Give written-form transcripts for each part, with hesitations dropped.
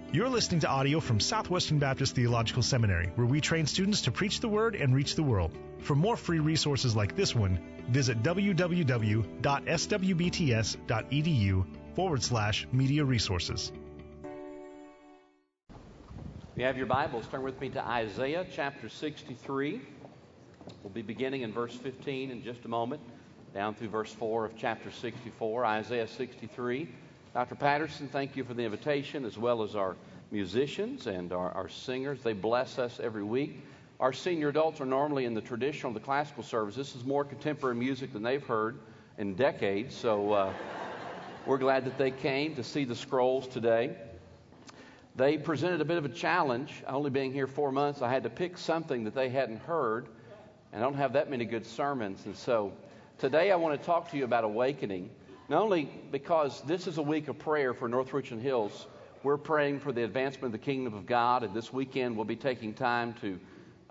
You're listening to audio from Southwestern Baptist Theological Seminary, where we train students to preach the Word and reach the world. For more free resources like this one, visit www.swbts.edu/media resources. If you have your Bibles, turn with me to Isaiah chapter 63. We'll be beginning in verse 15 in just a moment, down through verse 4 of chapter 64, Isaiah 63. Dr. Patterson, thank you for the invitation, as well as our musicians and our singers. They bless us every week. Our senior adults are normally in the traditional, the classical service. This is more contemporary music than they've heard in decades, so we're glad that they came to see the scrolls today. They presented a bit of a challenge. Only being here 4 months, I had to pick something that they hadn't heard, and I don't have that many good sermons. And so today I want to talk to you about awakening. Not only because this is a week of prayer for North Richland Hills, we're praying for the advancement of the kingdom of God, and this weekend we'll be taking time to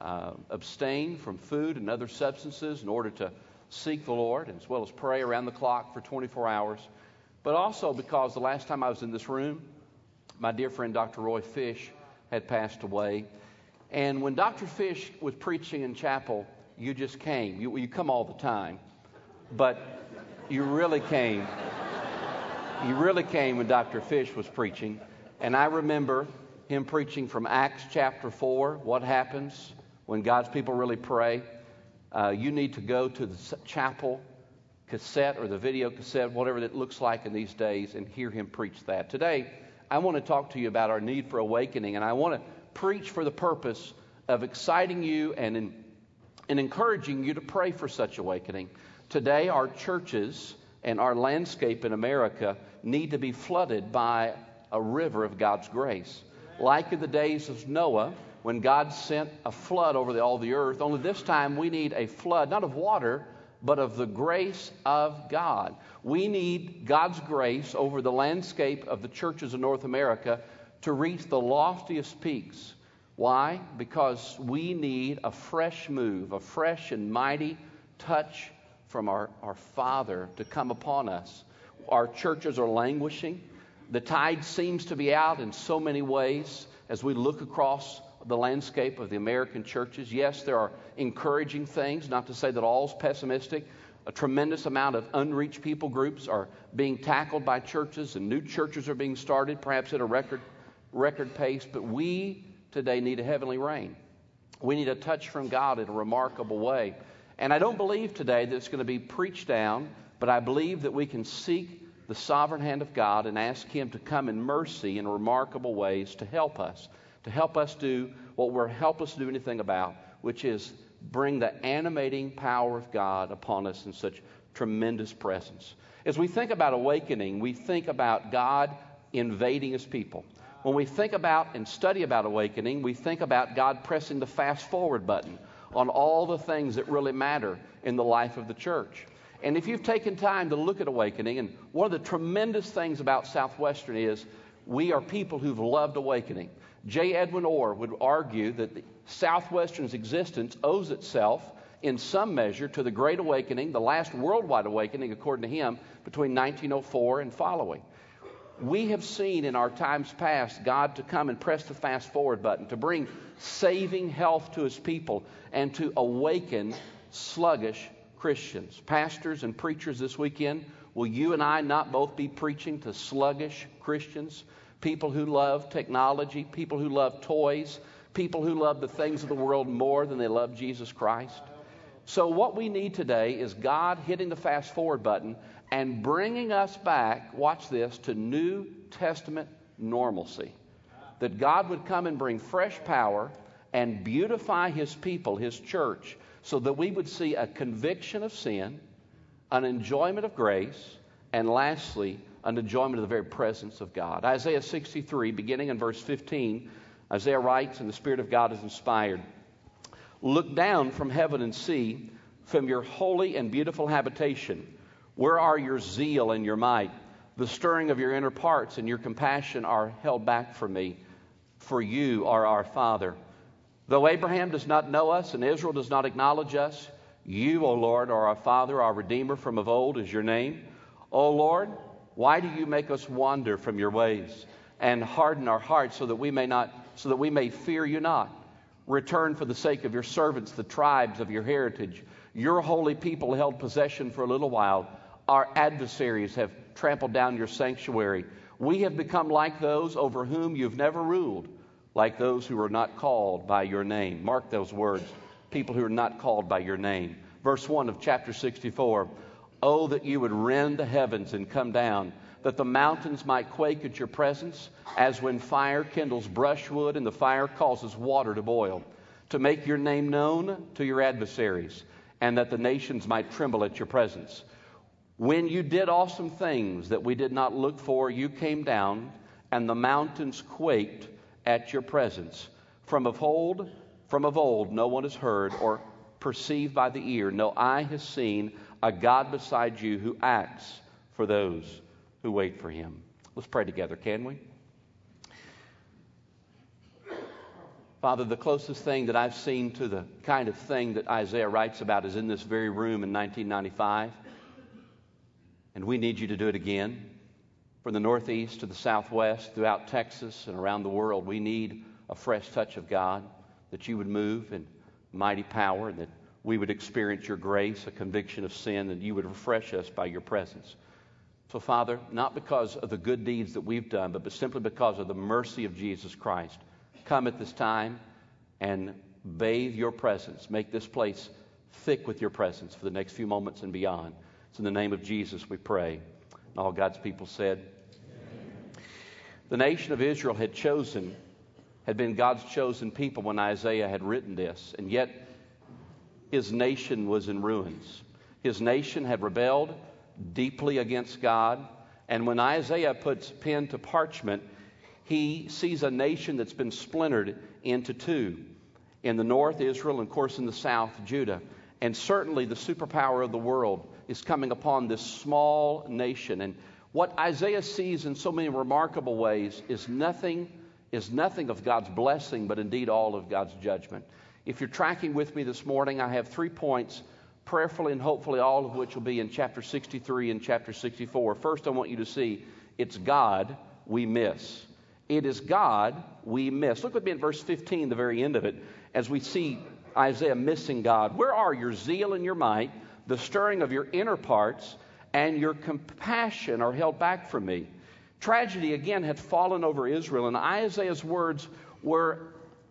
abstain from food and other substances in order to seek the Lord, as well as pray around the clock for 24 hours. But also because the last time I was in this room, my dear friend Dr. Roy Fish had passed away. And when Dr. Fish was preaching in chapel, you just came. You come all the time, but you really came. You really came when Dr. Fish was preaching. And I remember him preaching from Acts chapter 4, what happens when God's people really pray. You need to go to the chapel cassette or the video cassette, whatever it looks like in these days, and hear him preach that. Today, I want to talk to you about our need for awakening, and I want to preach for the purpose of exciting you and encouraging you to pray for such awakening. Today, our churches and our landscape in America need to be flooded by a river of God's grace. Like in the days of Noah, when God sent a flood over all the earth, only this time we need a flood, not of water, but of the grace of God. We need God's grace over the landscape of the churches of North America to reach the loftiest peaks. Why? Because we need a fresh move, a fresh and mighty touch from our Father to come upon us. Our churches are languishing. The tide seems to be out in so many ways as we look across the landscape of the American churches. Yes, there are encouraging things, not to say that all's pessimistic. A tremendous amount of unreached people groups are being tackled by churches, and new churches are being started, perhaps at a record pace. But we today need a heavenly rain. We need a touch from God in a remarkable way. And I don't believe today that it's going to be preached down, but I believe that we can seek the sovereign hand of God and ask Him to come in mercy in remarkable ways to help us do what we're helpless to do anything about, which is bring the animating power of God upon us in such tremendous presence. As we think about awakening, we think about God invading His people. When we think about and study about awakening, we think about God pressing the fast forward button on all the things that really matter in the life of the church. And if you've taken time to look at awakening, and one of the tremendous things about Southwestern is we are people who've loved awakening. J. Edwin Orr would argue that Southwestern's existence owes itself in some measure to the Great Awakening, the last worldwide awakening, according to him, between 1904 and following. We have seen in our times past God to come and press the fast forward button, to bring saving health to His people, and to awaken sluggish Christians. Pastors and preachers this weekend, will you and I not both be preaching to sluggish Christians? People who love technology, people who love toys, people who love the things of the world more than they love Jesus Christ. So what we need today is God hitting the fast forward button and bringing us back, watch this, to New Testament normalcy. That God would come and bring fresh power and beautify His people, His church, so that we would see a conviction of sin, an enjoyment of grace, and lastly, an enjoyment of the very presence of God. Isaiah 63, beginning in verse 15, Isaiah writes, and the Spirit of God is inspired, "Look down from heaven and see, from your holy and beautiful habitation. Where are your zeal and your might? The stirring of your inner parts and your compassion are held back from me, for you are our Father. Though Abraham does not know us and Israel does not acknowledge us, you, O Lord, are our Father, our Redeemer from of old is your name. O Lord, why do you make us wander from your ways? and harden our hearts so that we may fear you not. Return for the sake of your servants, the tribes of your heritage. Your holy people held possession for a little while. Our adversaries have trampled down your sanctuary. We have become like those over whom you've never ruled, like those who are not called by your name. Mark those words, people who are not called by your name. Verse 1 of chapter 64. Oh, that you would rend the heavens and come down, that the mountains might quake at your presence, as when fire kindles brushwood and the fire causes water to boil, to make your name known to your adversaries, and that the nations might tremble at your presence. When you did awesome things that we did not look for, you came down, and the mountains quaked at your presence. From of old, no one has heard or perceived by the ear, no eye has seen a God beside you who acts for those who wait for him. Let's pray together, can we? Father, the closest thing that I've seen to the kind of thing that Isaiah writes about is in this very room in 1995. And we need you to do it again. From the Northeast to the Southwest, throughout Texas and around the world, we need a fresh touch of God, that you would move in mighty power, and that we would experience your grace, a conviction of sin, and you would refresh us by your presence. So, Father, not because of the good deeds that we've done, but simply because of the mercy of Jesus Christ, come at this time and bathe your presence. Make this place thick with your presence for the next few moments and beyond. It's in the name of Jesus we pray. And all God's people said, amen. The nation of Israel had been God's chosen people when Isaiah had written this, and yet his nation was in ruins. His nation had rebelled deeply against God, and when Isaiah puts pen to parchment, he sees a nation that's been splintered into two. In the north, Israel, and of course in the south, Judah. And certainly the superpower of the world is coming upon this small nation. And what Isaiah sees in so many remarkable ways is nothing of God's blessing, but indeed all of God's judgment. If you're tracking with me this morning, I have 3 points, prayerfully and hopefully all of which will be in chapter 63 and chapter 64. First, I want you to see it's God we miss. It is God we miss. Look with me at verse 15, the very end of it, as we see Isaiah missing God. Where are your zeal and your might, the stirring of your inner parts, and your compassion are held back from me? Tragedy again had fallen over Israel, and Isaiah's words were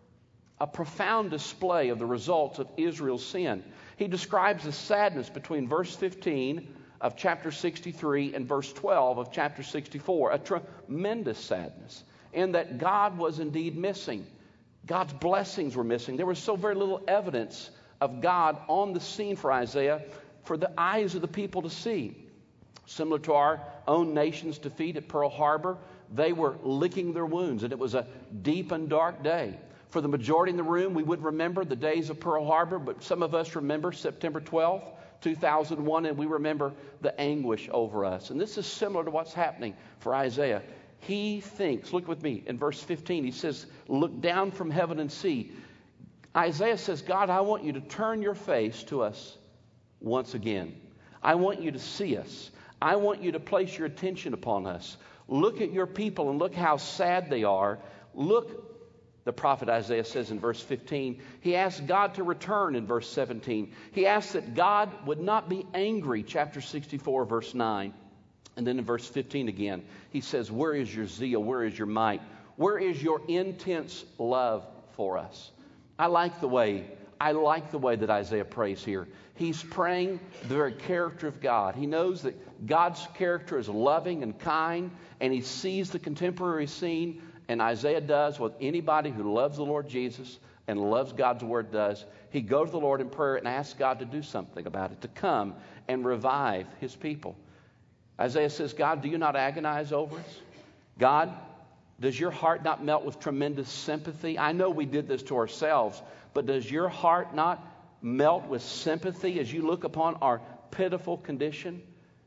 a profound display of the results of Israel's sin. He describes the sadness between verse 15 of chapter 63 and verse 12 of chapter 64, a tremendous sadness, in that God was indeed missing. God's blessings were missing. There was so very little evidence of God on the scene for Isaiah for the eyes of the people to see. Similar to our own nation's defeat at Pearl Harbor, they were licking their wounds, and it was a deep and dark day. For the majority in the room, we would remember the days of Pearl Harbor, but some of us remember September 12th, 2001, and we remember the anguish over us. And this is similar to what's happening for Isaiah. He thinks, look with me, in verse 15, he says, look down from heaven and see. Isaiah says, God, I want you to turn your face to us once again. I want you to see us. I want you to place your attention upon us. Look at your people and look how sad they are. Look, the prophet Isaiah says in verse 15, he asks God to return in verse 17. He asks that God would not be angry, chapter 64, verse 9. And then in verse 15 again, he says, where is your zeal? Where is your might? Where is your intense love for us? I like the way that Isaiah prays here. He's praying the very character of God. He knows that God's character is loving and kind, and he sees the contemporary scene, and Isaiah does what anybody who loves the Lord Jesus and loves God's word does. He goes to the Lord in prayer and asks God to do something about it, to come and revive his people. Isaiah says, God, do you not agonize over us? God, does your heart not melt with tremendous sympathy? I know we did this to ourselves, but does your heart not melt with sympathy as you look upon our pitiful condition?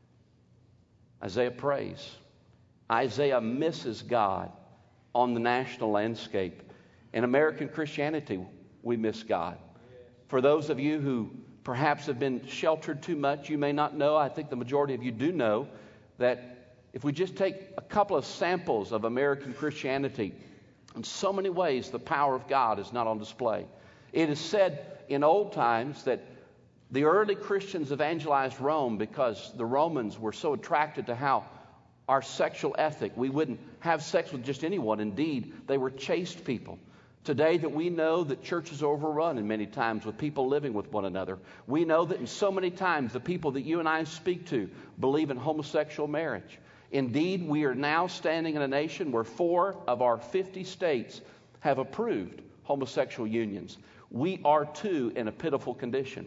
Isaiah prays. Isaiah misses God on the national landscape. In American Christianity, we miss God. For those of you who perhaps have been sheltered too much, you may not know, I think the majority of you do know, that if we just take a couple of samples of American Christianity, in so many ways the power of God is not on display. It is said in old times that the early Christians evangelized Rome because the Romans were so attracted to how our sexual ethic, we wouldn't have sex with just anyone. Indeed, they were chaste people. Today that we know that churches are overrun in many times with people living with one another. We know that in so many times the people that you and I speak to believe in homosexual marriage. Indeed, we are now standing in a nation where 4 of our 50 states have approved homosexual unions. We are too in a pitiful condition.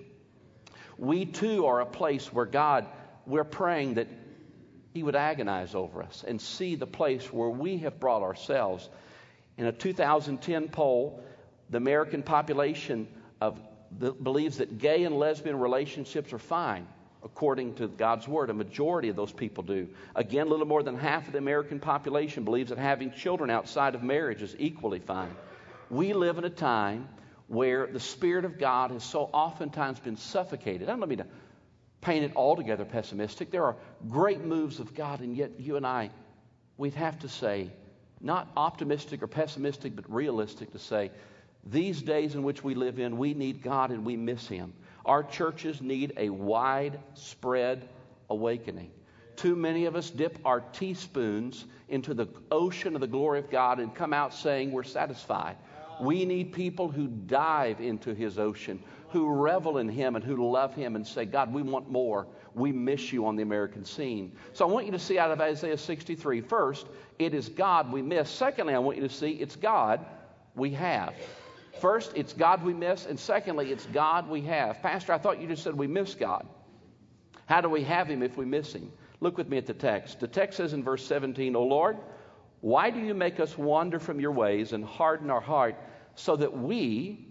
We too are a place where God, we're praying that He would agonize over us and see the place where we have brought ourselves. In a 2010 poll, the American population believes that gay and lesbian relationships are fine, according to God's Word. A majority of those people do. Again, a little more than half of the American population believes that having children outside of marriage is equally fine. We live in a time where the Spirit of God has so oftentimes been suffocated. I don't mean to paint it altogether pessimistic. There are great moves of God, and yet you and I, we'd have to say, not optimistic or pessimistic, but realistic to say, these days in which we live in, we need God and we miss Him. Our churches need a widespread awakening. Too many of us dip our teaspoons into the ocean of the glory of God and come out saying we're satisfied. We need people who dive into His ocean, who revel in Him and who love Him and say, God, we want more. We miss you on the American scene. So I want you to see out of Isaiah 63, first, it is God we miss. Secondly, I want you to see it's God we have. First, it's God we miss, and secondly, it's God we have. Pastor, I thought you just said we miss God. How do we have Him if we miss Him? Look with me at the text. The text says in verse 17, O Lord, why do you make us wander from your ways and harden our heart so that we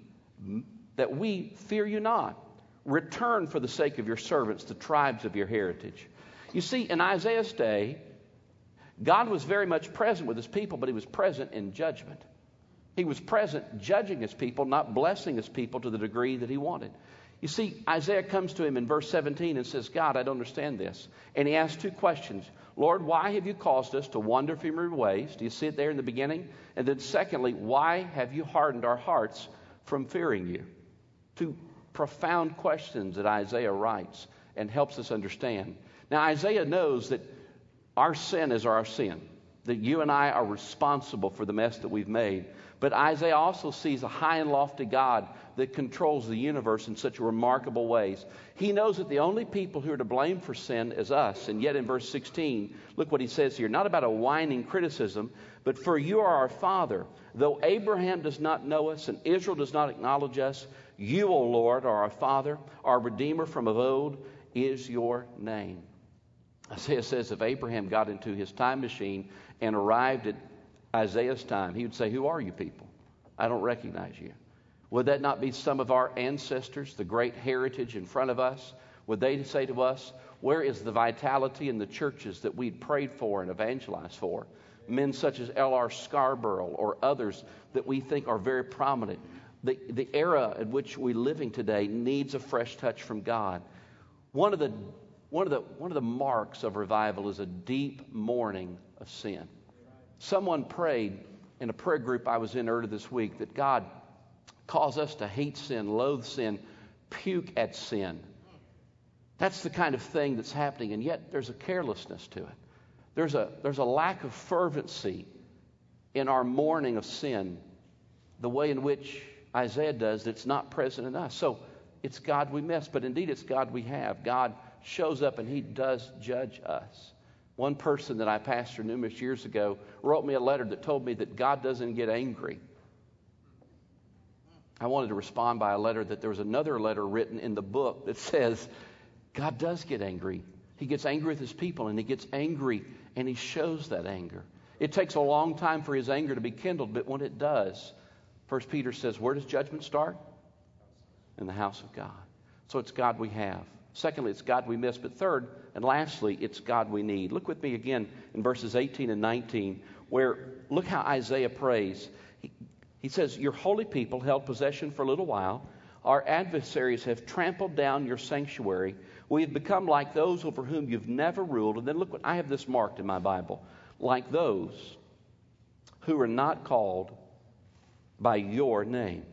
fear you not? Return for the sake of your servants, the tribes of your heritage. You see, in Isaiah's day, God was very much present with His people, but He was present in judgment. He was present judging His people, not blessing His people to the degree that He wanted. You see, Isaiah comes to him in verse 17 and says, God, I don't understand this. And he asks 2 questions. Lord, why have you caused us to wander from your ways? Do you see it there in the beginning? And then secondly, why have you hardened our hearts from fearing you? 2 profound questions that Isaiah writes and helps us understand. Now, Isaiah knows that our sin is our sin, that you and I are responsible for the mess that we've made. But Isaiah also sees a high and lofty God that controls the universe in such remarkable ways. He knows that the only people who are to blame for sin is us. And yet in verse 16, look what he says here. Not about a whining criticism, but for you are our Father. Though Abraham does not know us and Israel does not acknowledge us, you, O Lord, are our Father. Our Redeemer from of old is your name. Isaiah says if Abraham got into his time machine and arrived at Isaiah's time, he would say, who are you people? I don't recognize you. Would that not be some of our ancestors, the great heritage in front of us? Would they say to us, where is the vitality in the churches that we'd prayed for and evangelized for? Men such as L.R. Scarborough or others that we think are very prominent. The era in which we're living today needs a fresh touch from God. One of the marks of revival is a deep mourning of sin. Someone prayed in a prayer group I was in earlier this week that God cause us to hate sin, loathe sin, puke at sin. That's the kind of thing that's happening, and yet there's a carelessness to it. There's a lack of fervency in our mourning of sin, the way in which Isaiah does that's not present in us. So it's God we miss, but indeed it's God we have. God shows up and He does judge us. One person that I pastored numerous years ago wrote me a letter that told me that God doesn't get angry. I wanted to respond by a letter that there was another letter written in the book that says God does get angry. He gets angry with His people, and He gets angry, and He shows that anger. It takes a long time for His anger to be kindled, but when it does, 1 Peter says, where does judgment start? In the house of God. So it's God we have. Secondly, it's God we miss. But third, and lastly, it's God we need. Look with me again in verses 18 and 19, where look how Isaiah prays. He says, your holy people held possession for a little while. Our adversaries have trampled down your sanctuary. We have become like those over whom you've never ruled. And then look what I have this marked in my Bible. Like those who are not called by your name.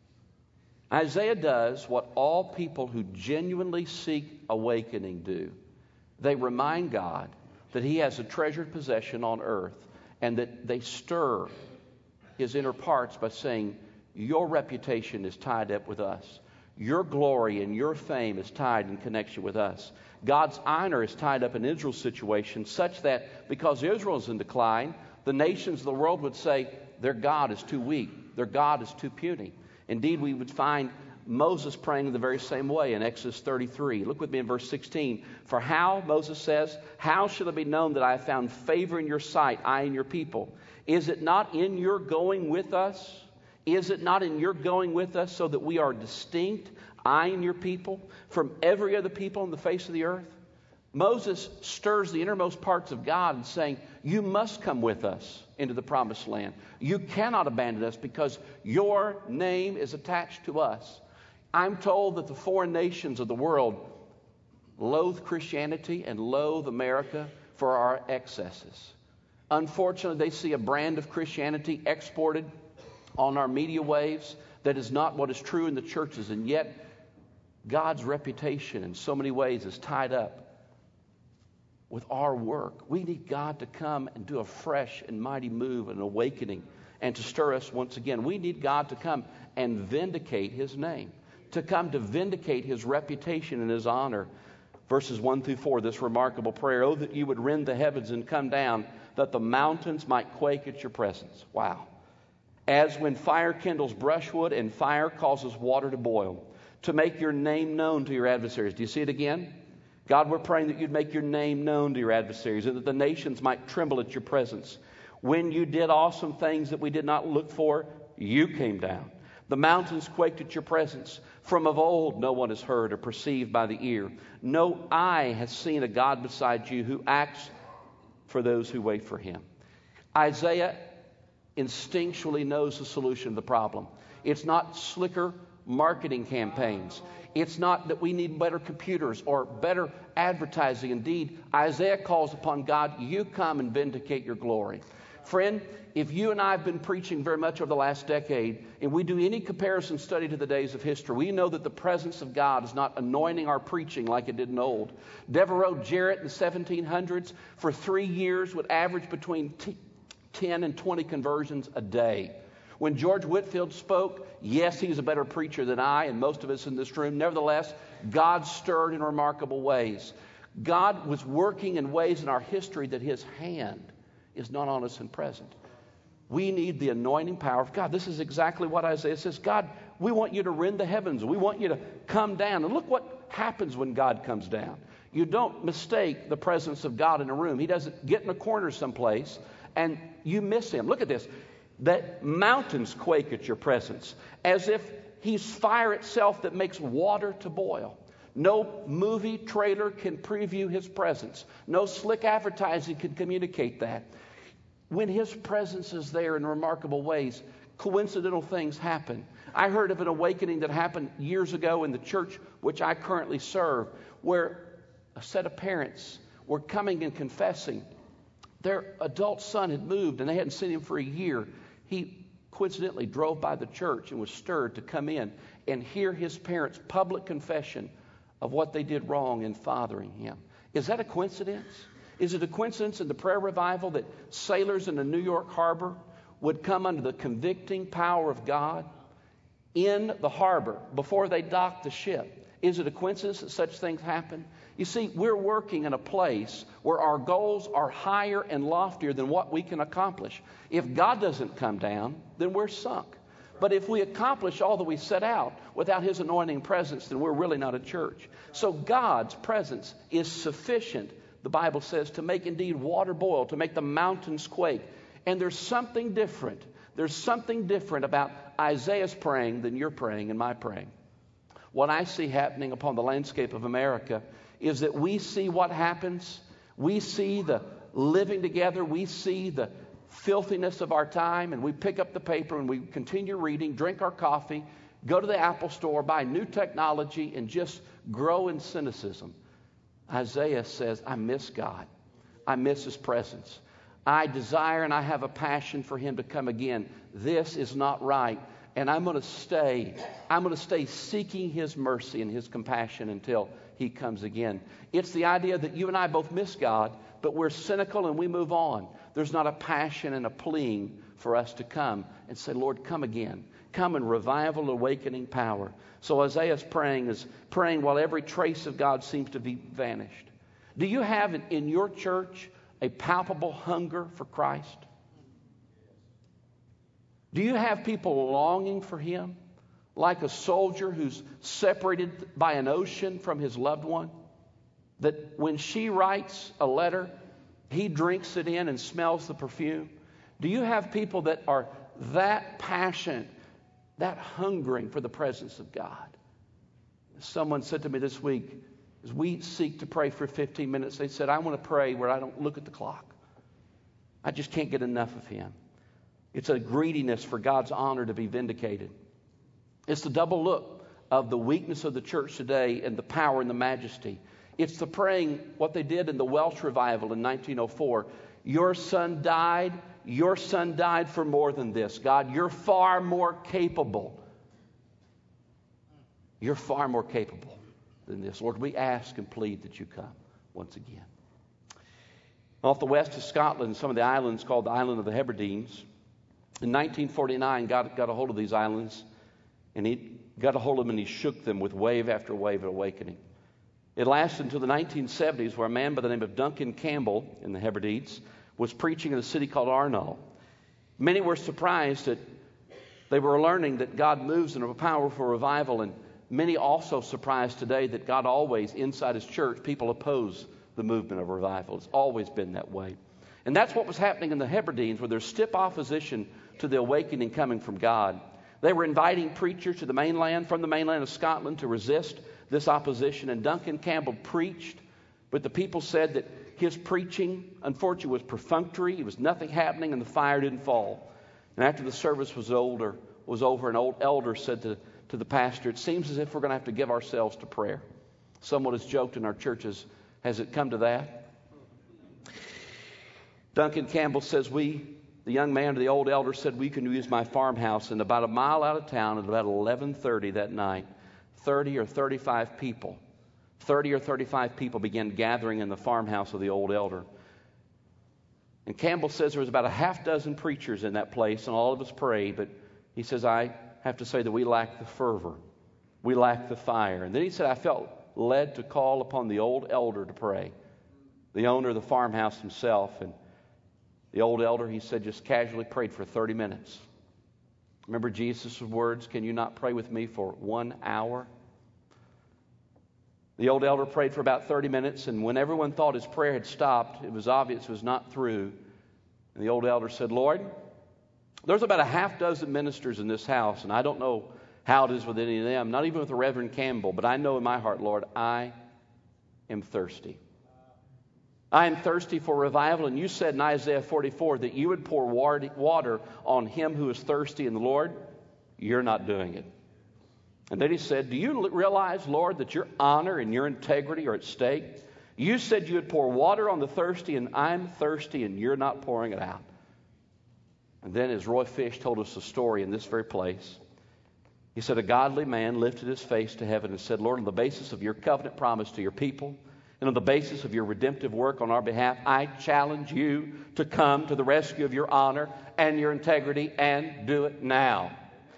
Isaiah does what all people who genuinely seek awakening do. They remind God that he has a treasured possession on earth, and that they stir his inner parts by saying, your reputation is tied up with us. Your glory and your fame is tied in connection with us. God's honor is tied up in Israel's situation, such that because Israel is in decline, the nations of the world would say their God is too weak, their God is too puny. Indeed, we would find Moses praying in the very same way in Exodus 33. Look with me in verse 16. For how, Moses says, how shall it be known that I have found favor in your sight, I and your people? Is it not in your going with us? Is it not in your going with us so that we are distinct, I and your people, from every other people on the face of the earth? Moses stirs the innermost parts of God and saying, you must come with us into the promised land. You cannot abandon us because your name is attached to us. I'm told that the foreign nations of the world loathe Christianity and loathe America for our excesses. Unfortunately, they see a brand of Christianity exported on our media waves that is not what is true in the churches, and yet God's reputation in so many ways is tied up with our work. We need God to come and do a fresh and mighty move, an awakening, and to stir us once again. We need God to come and vindicate his name, to come to vindicate his reputation and his honor. Verses 1 through 4, this remarkable prayer, oh, that you would rend the heavens and come down, that the mountains might quake at your presence. Wow. As when fire kindles brushwood and fire causes water to boil, to make your name known to your adversaries. Do you see it again? God, we're praying that you'd make your name known to your adversaries and that the nations might tremble at your presence. When you did awesome things that we did not look for, you came down. The mountains quaked at your presence. From of old no one has heard or perceived by the ear. No eye has seen a God beside you who acts for those who wait for him. Isaiah instinctually knows the solution to the problem. It's not slicker marketing campaigns. It's not that we need better computers or better advertising. Indeed, Isaiah calls upon God, you come and vindicate your glory. Friend, if you and I have been preaching very much over the last decade, and we do any comparison study to the days of history, we know that the presence of God is not anointing our preaching like it did in old. Devereux Jarrett in the 1700s, for 3 years, would average between 10 and 20 conversions a day. When George Whitefield spoke, yes, he's a better preacher than I and most of us in this room. Nevertheless, God stirred in remarkable ways. God was working in ways in our history that his hand is not on us and present. We need the anointing power of God. This is exactly what Isaiah says. God, we want you to rend the heavens. We want you to come down. And look what happens when God comes down. You don't mistake the presence of God in a room. He doesn't get in a corner someplace and you miss him. Look at this. That mountains quake at your presence, as if he's fire itself that makes water to boil. No movie trailer can preview his presence. No slick advertising can communicate that. When his presence is there in remarkable ways, coincidental things happen. I heard of an awakening that happened years ago in the church which I currently serve, where a set of parents were coming and confessing their adult son had moved and they hadn't seen him for a year. He coincidentally drove by the church and was stirred to come in and hear his parents' public confession of what they did wrong in fathering him. Is that a coincidence? Is it a coincidence in the prayer revival that sailors in the New York harbor would come under the convicting power of God in the harbor before they docked the ship? Is it a coincidence that such things happen? You see, we're working in a place where our goals are higher and loftier than what we can accomplish. If God doesn't come down, then we're sunk. But if we accomplish all that we set out without his anointing presence, then we're really not a church. So God's presence is sufficient, the Bible says, to make indeed water boil, to make the mountains quake. And there's something different. There's something different about Isaiah's praying than your praying and my praying. What I see happening upon the landscape of America is that we see what happens. We see the living together. We see the filthiness of our time, and we pick up the paper and we continue reading, drink our coffee, go to the Apple store, buy new technology, and just grow in cynicism. Isaiah says, I miss God. I miss His presence. I desire and I have a passion for Him to come again. This is not right. And I'm going to stay. I'm going to stay seeking His mercy and His compassion until He comes again. It's the idea that you and I both miss God, but we're cynical and we move on. There's not a passion and a pleading for us to come and say, Lord, come again. Come in revival, awakening power. So Isaiah's praying while every trace of God seems to be vanished. Do you have in your church a palpable hunger for Christ? Do you have people longing for Him like a soldier who's separated by an ocean from his loved one? That when she writes a letter, he drinks it in and smells the perfume? Do you have people that are that passionate, that hungering for the presence of God? Someone said to me this week, as we seek to pray for 15 minutes, they said, I want to pray where I don't look at the clock. I just can't get enough of Him. It's a greediness for God's honor to be vindicated. It's the double look of the weakness of the church today and the power and the majesty. It's the praying, what they did in the Welsh revival in 1904. Your son died for more than this. God, you're far more capable. You're far more capable than this. Lord, we ask and plead that you come once again. Off the west of Scotland, some of the islands called the Island of the Hebrides. In 1949, God got a hold of these islands, and He got a hold of them and He shook them with wave after wave of awakening. It lasted until the 1970s, where a man by the name of Duncan Campbell in the Hebrides was preaching in a city called Arnall. Many were surprised that they were learning that God moves in a powerful revival, and many also surprised today that God always, inside His church, people oppose the movement of revival. It's always been that way. And that's what was happening in the Hebrides, where there's stiff opposition to the awakening coming from God. They were inviting preachers to the mainland, from the mainland of Scotland, to resist this opposition. And Duncan Campbell preached, but the people said that his preaching, unfortunately, was perfunctory. There was nothing happening, and the fire didn't fall. And after the service was over, an old elder said to the pastor, it seems as if we're going to have to give ourselves to prayer. Someone has joked in our churches, has it come to that? Duncan Campbell says, the young man to the old elder said, we can use my farmhouse. And about a mile out of town, at about 11:30 that night, 30 or 35 people began gathering in the farmhouse of the old elder. And Campbell says there was about a half dozen preachers in that place, and all of us prayed, but he says, I have to say that we lacked the fervor. We lacked the fire. And then he said, I felt led to call upon the old elder to pray, the owner of the farmhouse himself. And the old elder, he said, just casually prayed for 30 minutes. Remember Jesus' words, can you not pray with me for 1 hour? The old elder prayed for about 30 minutes, and when everyone thought his prayer had stopped, it was obvious it was not through. And the old elder said, Lord, there's about a half dozen ministers in this house, and I don't know how it is with any of them, not even with the Reverend Campbell, but I know in my heart, Lord, I am thirsty. I am thirsty for revival, and you said in Isaiah 44 that you would pour water on him who is thirsty, and the Lord, you're not doing it. And then he said, do you realize, Lord, that your honor and your integrity are at stake? You said you would pour water on the thirsty, and I'm thirsty, and you're not pouring it out. And then as Roy Fish told us a story in this very place, he said, a godly man lifted his face to heaven and said, Lord, on the basis of your covenant promise to your people, and on the basis of your redemptive work on our behalf, I challenge you to come to the rescue of your honor and your integrity and do it now.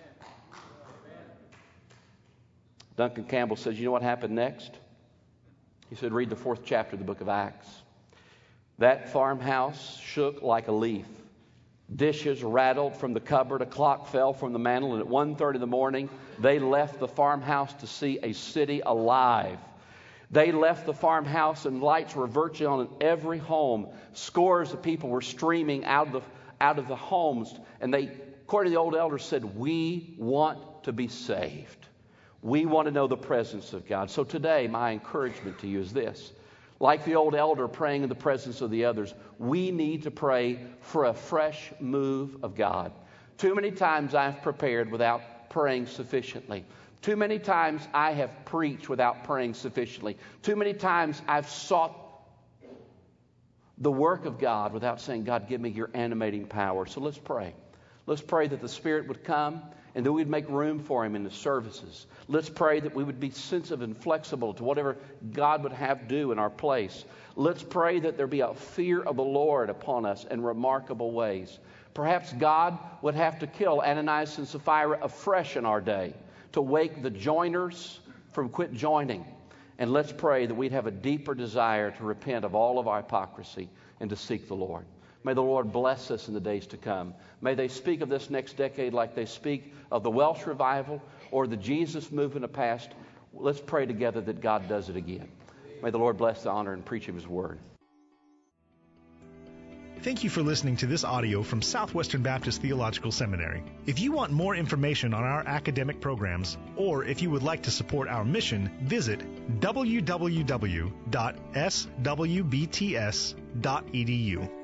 Duncan Campbell says, you know what happened next? He said, read the 4th chapter of the book of Acts. That farmhouse shook like a leaf. Dishes rattled from the cupboard. A clock fell from the mantel. And at 1:30 in the morning, they left the farmhouse to see a city alive. They left the farmhouse, and lights were virtually on in every home. Scores of people were streaming out of the homes. And they, according to the old elder, said, we want to be saved. We want to know the presence of God. So today, my encouragement to you is this. Like the old elder praying in the presence of the others, we need to pray for a fresh move of God. Too many times I've prepared without praying sufficiently. Too many times I have preached without praying sufficiently. Too many times I've sought the work of God without saying, God, give me your animating power. So let's pray. Let's pray that the Spirit would come and that we'd make room for Him in the services. Let's pray that we would be sensitive and flexible to whatever God would have do in our place. Let's pray that there be a fear of the Lord upon us in remarkable ways. Perhaps God would have to kill Ananias and Sapphira afresh in our day to wake the joiners from quit joining. And let's pray that we'd have a deeper desire to repent of all of our hypocrisy and to seek the Lord. May the Lord bless us in the days to come. May they speak of this next decade like they speak of the Welsh revival or the Jesus movement of past. Let's pray together that God does it again. May the Lord bless the honor and preach of His word. Thank you for listening to this audio from Southwestern Baptist Theological Seminary. If you want more information on our academic programs, or if you would like to support our mission, visit www.swbts.edu.